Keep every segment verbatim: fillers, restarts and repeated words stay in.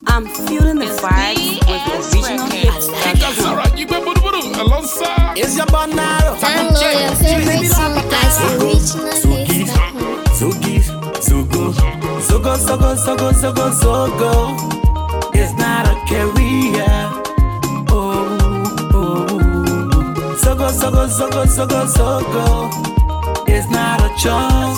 I'm feeling the vibes with original hits. It's your banana. Download your favorite song as original hits. So give, so go, so go, so go, so go, so go, so go. It's not a career. Oh, oh. So go, so go, so go, so go, so go. It's not a choice.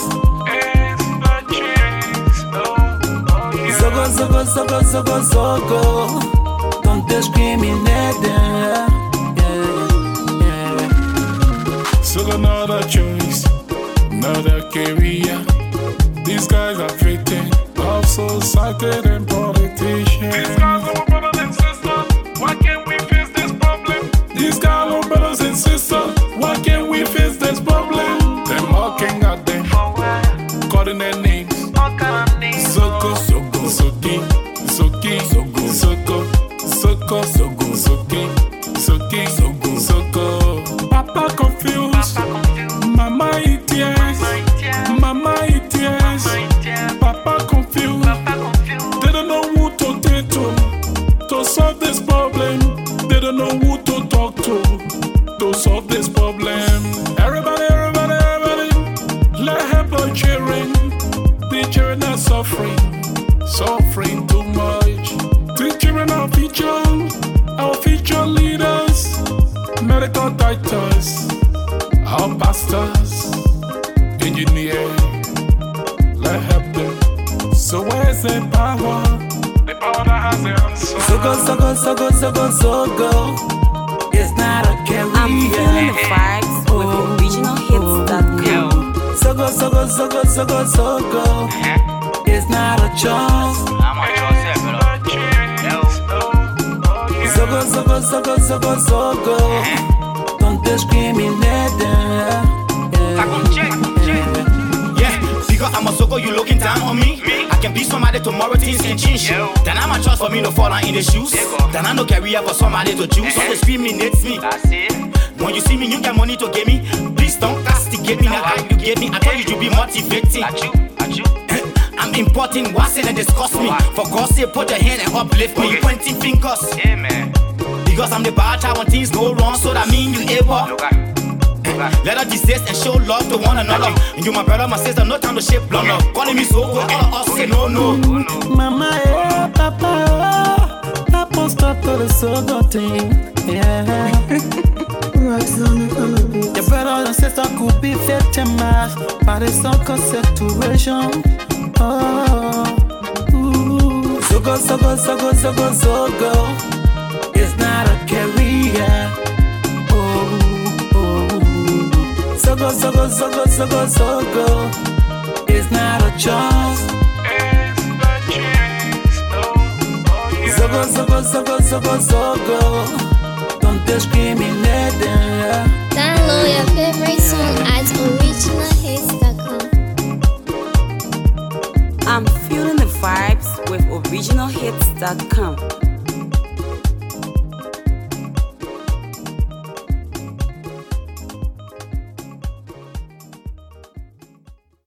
So go, so go, so go, so go, so go. Don't discriminate them. Yeah, yeah. So not a choice, not a career. These guys are victims of society and politicians. These guys are brothers and sisters. Why can't we face this problem? These guys are brothers and sisters. Why can't we face this problem? They're mocking at them, calling their names. Soko, Soko, Soki, Soki, Soko, Soko, Soko, Soko, Soki, Soki, Soko, Soko. Papa confused, Mama it yes, Mama it yes. Papa confused, they don't know who to take to to solve this problem. They don't know who to talk to to solve this problem. Everybody, everybody, everybody, let help the children. The children are suffering, suffering too much. The children are future, our future leaders, medical doctors, our pastors, engineers. Let help them. So where's the power? The power that has the answer. So go, so go, so go, so go, so go. It's not a career. I'm feeling the vibes with original hits dot com. So go, so go, so go, so go, so go. It's not a choice. So go, so go, so go, so go, so go. Don't discriminate them. Yeah, because I'm a Soko, you looking down on me. I can be somebody tomorrow, things can change. Then I'm a chance for me to fall in the shoes. Then I no career for somebody to choose. So they discriminate me. When you see me, you get money to give me. Please don't castigate me. Now how you get me, I tell you to be motivating. I'm importing what's in and discuss me. For God's sake, put your hand and uplift me. Pointing fingers. Because I'm the bad child when things go wrong. So that mean you able. Let us desist and show love to one another. And you my brother, my sister, no time to shape blunder. Calling me so good, all of us say no, no. Mama, yeah, papa, oh. Papa, stop to the sogo thing. Yeah. Your brother and sister could be victimized by the so-called situation. Oh, ooh. So go, so go, so go, so go, so go. It's not a career. Oh, oh. So go, so go, so go, so go, so go. It's not a choice. So go, so go, so go, so go, so go. Don't discriminate them. Download your favorite song at original hits dot com. I'm feeling the vibes with original hits dot com.